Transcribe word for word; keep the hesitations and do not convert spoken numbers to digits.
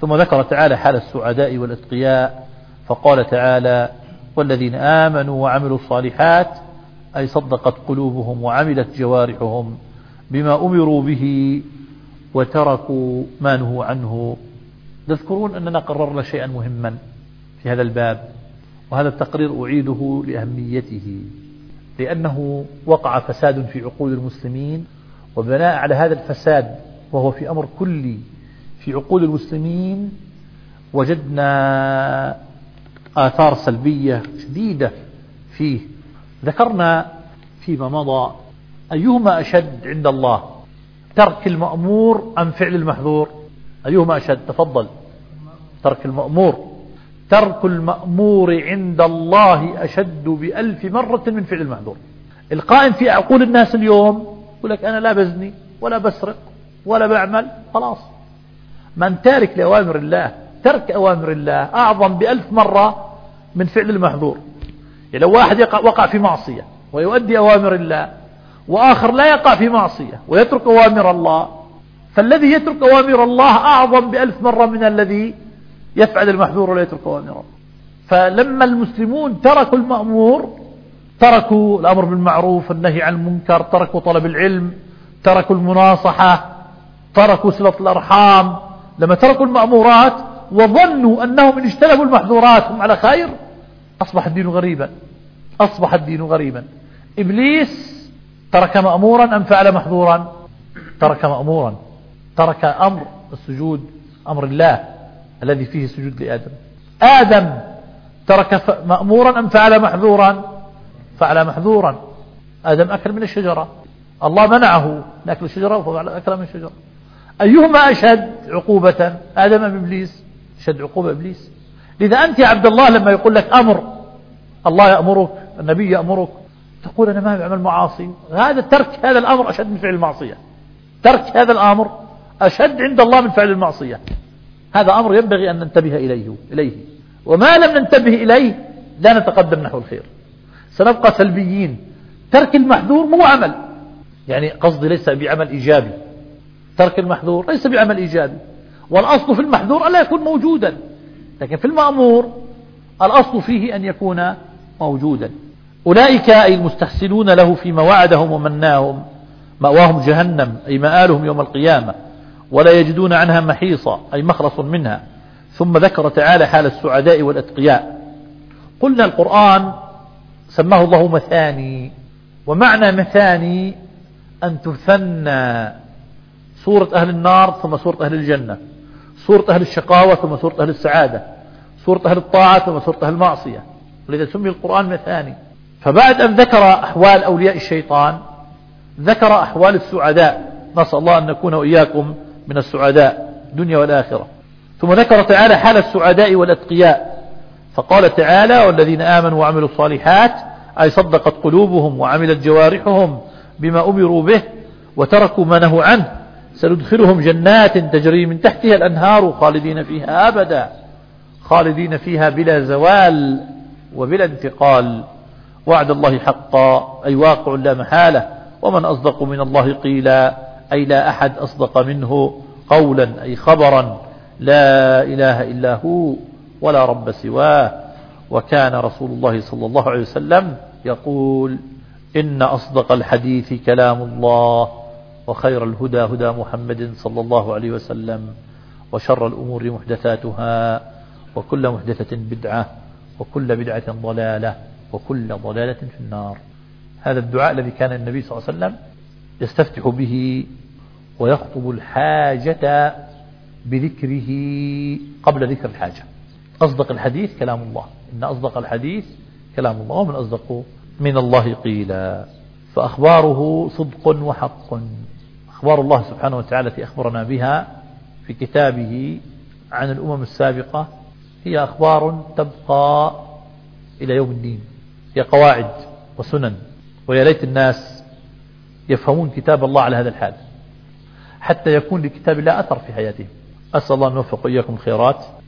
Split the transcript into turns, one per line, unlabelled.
ثم ذكر تعالى حال السعداء والأتقياء فقال تعالى والذين آمنوا وعملوا الصالحات أي صدقت قلوبهم وعملت جوارحهم بما أمروا به وتركوا ما نهوا عنه. تذكرون أننا قررنا شيئا مهما في هذا الباب، وهذا التقرير أعيده لأهميته، لأنه وقع فساد في عقول المسلمين، وبناء على هذا الفساد وهو في أمر كلي في عقول المسلمين وجدنا آثار سلبية شديدة فيه. ذكرنا فيما مضى أيهما أشد عند الله، ترك المأمور أم فعل المحظور؟ أيهما أشد؟ تفضل. ترك المأمور. ترك المأمور عند الله أشد بألف مرة من فعل المحظور. القائم في عقول الناس اليوم يقول لك أنا لا بزني ولا بسرق ولا بعمل، خلاص. من تارك لأوامر الله، ترك أوامر الله أعظم بألف مرة من فعل المحظور. يعني لو واحد يقع وقع في معصية ويؤدي أوامر الله، وآخر لا يقع في معصية ويترك أوامر الله، فالذي يترك أوامر الله أعظم بألف مرة من الذي يفعل المحظور ولا يترك أوامره. فلما المسلمون تركوا المأمور، تركوا الأمر بالمعروف والنهي عن المنكر، تركوا طلب العلم، تركوا المناصحة، تركوا صلة الأرحام، لما تركوا المأمورات وظنوا أنهم إن اجتنبوا المحظورات هم على خير، أصبح الدين غريبا. أصبح الدين غريبا. إبليس ترك مأمورا أم فعل محظورا؟ ترك مأمورا، ترك أمر السجود، أمر الله الذي فيه سجود لآدم. آدم ترك مأمورا أم فعل محظورا؟ فعل محظورا. آدم أكل من الشجرة، الله منعه من أكل الشجرة وأكل من الشجرة. أيهما أشد عقوبة، آدم أم إبليس؟ أشد عقوبة إبليس. لذا أنت يا عبد الله لما يقول لك أمر، الله يأمرك، النبي يأمرك، تقول أنا ما بعمل معاصي، هذا ترك هذا الأمر أشد من فعل المعصية. ترك هذا الأمر أشد عند الله من فعل المعصية. هذا أمر ينبغي أن ننتبه إليه إليه وما لم ننتبه إليه لا نتقدم نحو الخير، سنبقى سلبيين. ترك المحذور مو عمل، يعني قصدي ليس بعمل إيجابي. ترك المحذور ليس بعمل إيجابي، والأصل في المحذور ألا يكون موجودا، لكن في المأمور الأصل فيه أن يكون موجودا. أولئك أي المستحسنون له فيما وعدهم ومناهم مأواهم جهنم أي مآلهم يوم القيامة، ولا يجدون عنها محيصا أي مخلص منها. ثم ذكر تعالى حال السعداء والأتقياء. قلنا القرآن سماه الله مثاني، ومعنى مثاني أن تثنى سورة أهل النار ثم سورة أهل الجنة، سورة أهل الشقاوة ثم سورة أهل السعادة، سورة أهل الطاعة ثم سورة أهل المعصية، ولذا سمي القرآن مثاني. فبعد أن ذكر أحوال أولياء الشيطان ذكر أحوال السعداء، نسأل الله أن نكون وإياكم من السعداء الدنيا والآخرة. ثم ذكر تعالى حال السعداء والأتقياء فقال تعالى والذين آمنوا وعملوا الصالحات أي صدقت قلوبهم وعملت جوارحهم بما أمروا به وتركوا ما نهوا عنه سندخلهم جنات تجري من تحتها الأنهار خالدين فيها أبدا، خالدين فيها بلا زوال وبلا انتقال. وعد الله حقا أي واقع لا محالة، ومن أصدق من الله قيلا أي لا أحد أصدق منه قولا أي خبرا، لا إله إلا هو ولا رب سواه. وكان رسول الله صلى الله عليه وسلم يقول إن أصدق الحديث كلام الله، وخير الهدى هدى محمد صلى الله عليه وسلم، وشر الأمور محدثاتها، وكل محدثة بدعة، وكل بدعة ضلالة، وكل ضلالة في النار. هذا الدعاء الذي كان النبي صلى الله عليه وسلم يستفتح به ويخطب الحاجة بذكره قبل ذكر الحاجة. أصدق الحديث كلام الله، إن أصدق الحديث كلام الله، ومن أصدق من الله قيلا. فأخباره صدق وحق، أخبار الله سبحانه وتعالى التي أخبرنا بها في كتابه عن الأمم السابقة هي أخبار تبقى إلى يوم الدين، هي قواعد وسنن، ويا ليت الناس يفهمون كتاب الله على هذا الحال حتى يكون لكتاب الله أثر في حياتهم. أسأل الله أن نوفق إياكم الخيرات.